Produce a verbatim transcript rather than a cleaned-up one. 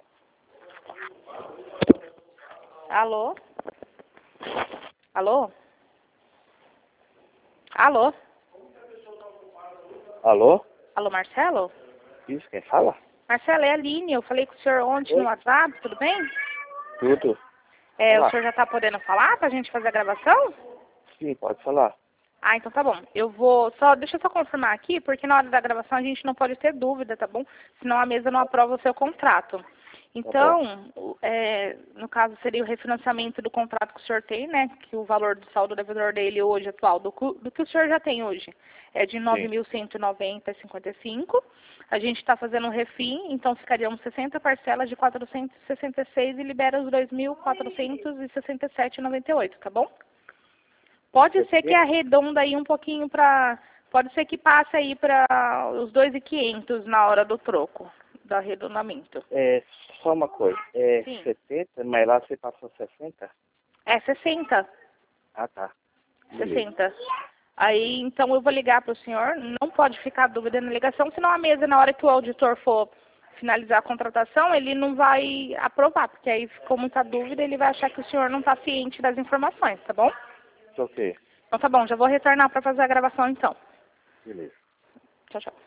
Alô? Alô? Alô? Alô? Alô, Marcelo? Isso, quem fala? Marcelo, é a Aline. Eu falei com o senhor ontem Oi. no WhatsApp, tudo bem? Tudo. É, o Olá. senhor já está podendo falar para a gente fazer a gravação? Sim, pode falar. Ah, então tá bom. Eu vou só, deixa eu só confirmar aqui, porque na hora da gravação a gente não pode ter dúvida, tá bom? Senão a mesa não aprova o seu contrato. Então, o- é, no caso seria o refinanciamento do contrato que o senhor tem, né? Que o valor do saldo devedor dele hoje atual, do, cu- do que o senhor já tem hoje, é de nove Sim. mil cento e noventa vírgula cinquenta e cinco. A gente está fazendo um refim, então ficariam sessenta parcelas de quatrocentos e sessenta e seis e libera os dois mil quatrocentos e sessenta e sete vírgula noventa e oito, tá bom? Pode ser que arredonda aí um pouquinho para... Pode ser que passe aí para os dois mil e quinhentos na hora do troco, do arredondamento. É, só uma coisa. É Sim. setenta, mas lá você passou sessenta? É sessenta. Ah, tá. Beleza. sessenta. Aí, então eu vou ligar para o senhor. Não pode ficar dúvida na ligação, senão a mesa, na hora que o auditor for finalizar a contratação, ele não vai aprovar, porque aí ficou muita dúvida, ele vai achar que o senhor não está ciente das informações, tá bom? Ok. Então tá bom, já vou retornar para fazer a gravação então. Beleza. Tchau, tchau.